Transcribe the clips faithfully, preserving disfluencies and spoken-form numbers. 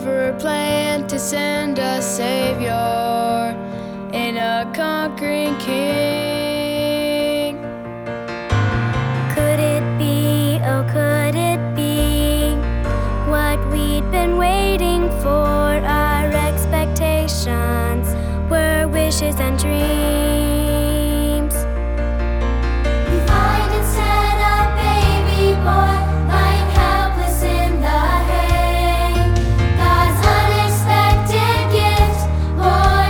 never planned to send a savior and a conquering king. Could it be, oh could it be, what we'd been waiting for? Our expectations were wishes and dreams. We find instead a baby boy lying helpless in the hay. God's unexpected gift born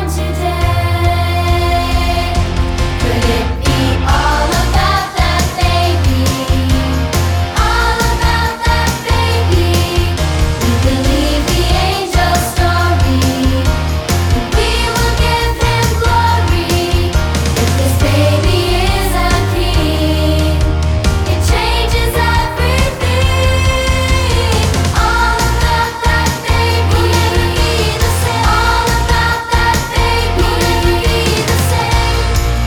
today. Could it be all about that baby? All about that baby. We believe the angel story, and we will give him glory. If this baby is a king, it changes everything. All about that baby, will never be the same. All about that baby, will never be the same.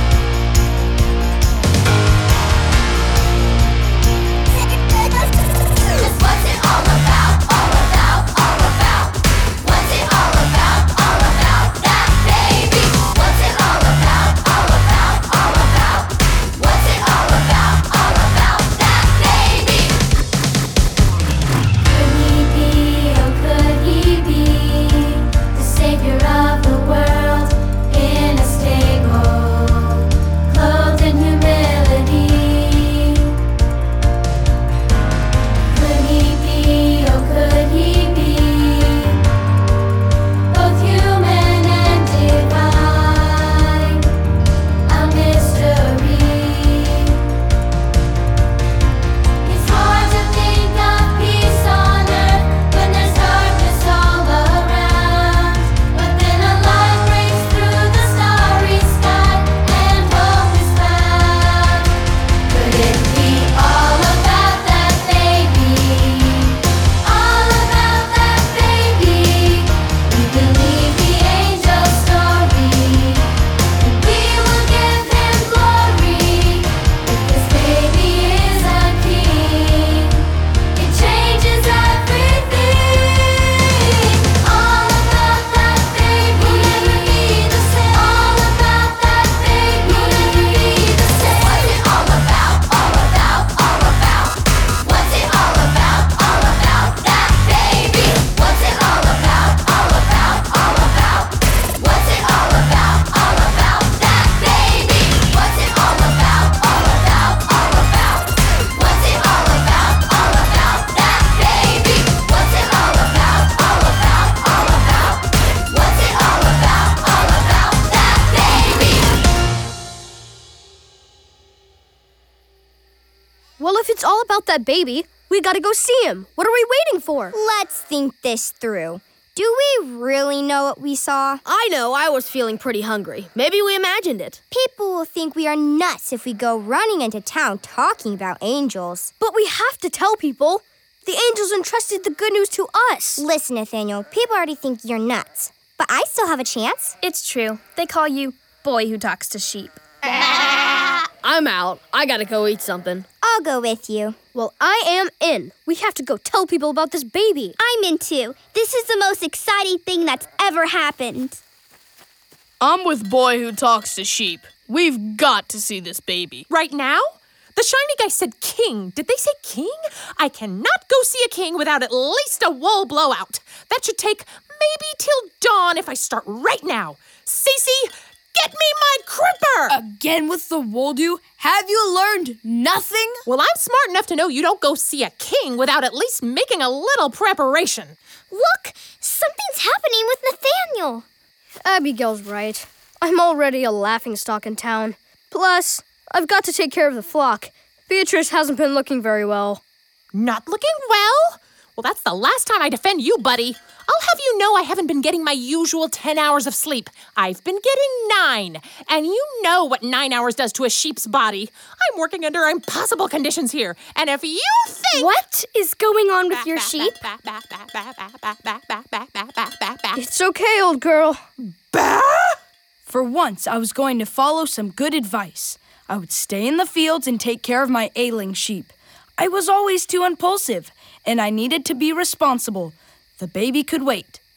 Just what's it all about? All about, all about. What's it all about? All about that baby. What's it all about? All about, all about. What's it all about? All about that baby. Could he be, oh could he be, the savior of the world in a stable, clothed in humility? Could he be, oh could he be, both human and divine, a mystery? It's hard to think of peace on earth when there's darkness all around. But then a light breaks through the starry sky and hope is found. Could it be all about that baby? All about that baby. We believe the angel story, and we will give him glory. If this baby is a king, it changes everything. All about that baby, will never be the same. All about that baby, will never be the same. What's it all about? All about, all about. What's it all about? All about that baby. What's it all about? All about, all about. What's it all about? All about that baby. What's it all about? All about, all about. What's it all about? All about that baby. What's it all about? All about, all about. What's it all about? All about that baby. Well, if it's all about that baby, we gotta go see him. What are we waiting for? Let's think this through. Do we really know what we saw? I know I was feeling pretty hungry. Maybe we imagined it. People will think we are nuts if we go running into town talking about angels. But we have to tell people. The angels entrusted the good news to us. Listen, Nathaniel, people already think you're nuts. But I still have a chance. It's true. They call you boy who talks to sheep. I'm out. I gotta go eat something. I'll go with you. Well, I am in. We have to go tell people about this baby. I'm in too. This is the most exciting thing that's ever happened. I'm with boy who talks to sheep. We've got to see this baby. Right now? The shiny guy said king. Did they say king? I cannot go see a king without at least a wool blowout. That should take maybe till dawn if I start right now. Cece, get me my cripper! Again with the wool do? Have you learned nothing? Well, I'm smart enough to know you don't go see a king without at least making a little preparation. Look, something's happening with Nathaniel. Abigail's right. I'm already a laughingstock in town. Plus, I've got to take care of the flock. Beatrice hasn't been looking very well. Not looking well? Well, that's the last time I defend you, buddy. I'll have you know I haven't been getting my usual ten hours of sleep. I've been getting nine. And you know what nine hours does to a sheep's body. I'm working under impossible conditions here. And if you think... What is going on with your sheep? It's okay, old girl. Bah! For once, I was going to follow some good advice. I would stay in the fields and take care of my ailing sheep. I was always too impulsive, and I needed to be responsible. The baby could wait.